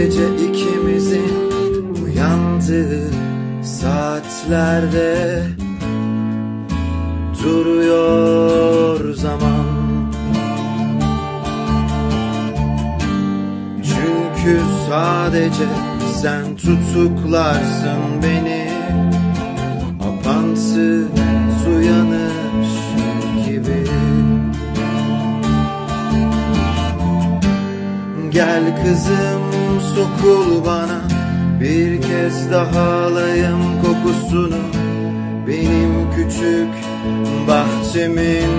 Sadece ikimizin uyandığı saatlerde duruyor zaman. Çünkü sadece sen tutuklarsın beni, apansız uyanış gibi. Gel kızım, sokul bana, bir kez daha alayım kokusunu benim küçük bahçemin.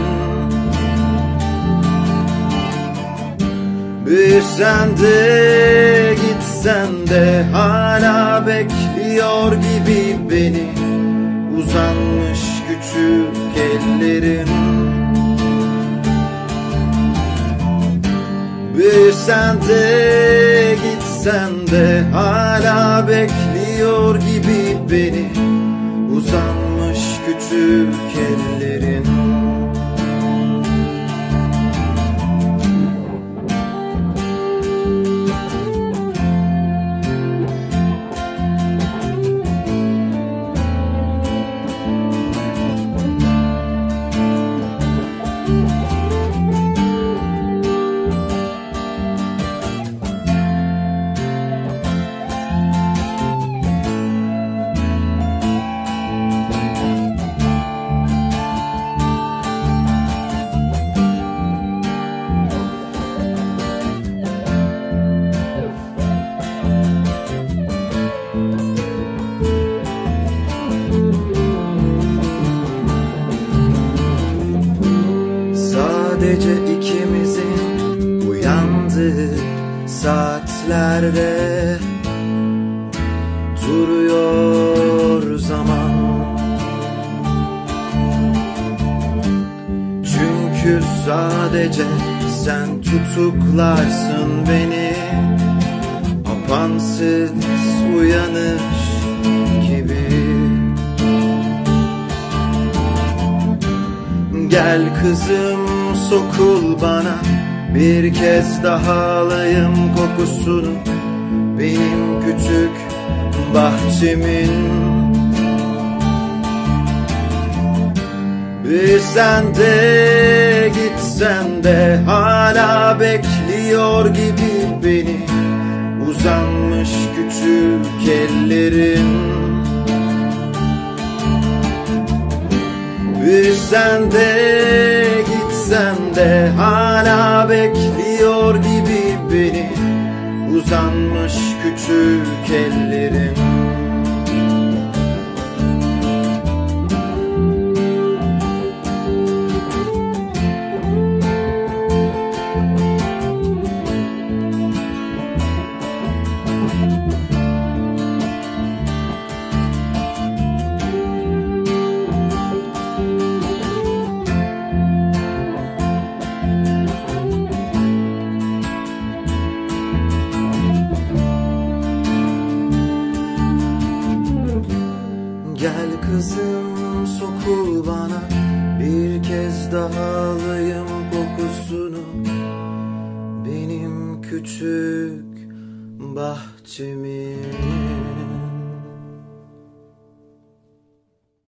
Büyüsen de gitsen de hala bekliyor gibi beni uzanmış küçük ellerin. Büyüsen de gitsen de hala bekliyor gibi beni uzanmış küçük ellerin. Sadece ikimizin uyandığı saatlerde duruyor zaman. Çünkü sadece sen tutuklarsın beni, apansız uyanış gibi. Gel kızım, sokul bana, bir kez daha alayım kokusunu benim küçük bahçemin. Büyüsen de gitsen de hala bekliyor gibi beni uzanmış küçük ellerin. Büyüsen de gitsen de hala bekliyor gibi beni uzanmış küçük ellerin. Gel kızım, sokul bana, bir kez daha alayım kokusunu benim küçük bahçemin.